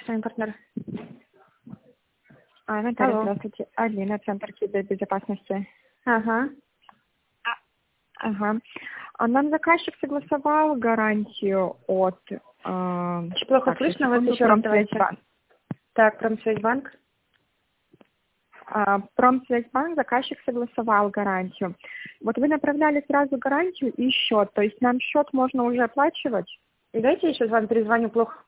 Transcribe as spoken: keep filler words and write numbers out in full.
с вами партнер. А, Наталья, Алло. здравствуйте. Алина, Центр кибербезопасности. Ага. Ага. А нам заказчик согласовал гарантию от... Э, Очень плохо так, слышно вас секунду, еще раз, Промсвязьбанк. давайте. Так, Промсвязьбанк. А, Промсвязьбанк, заказчик согласовал гарантию. Вот вы направляли сразу гарантию и счет, то есть нам счет можно уже оплачивать? И дайте я сейчас вам перезвоню, плохо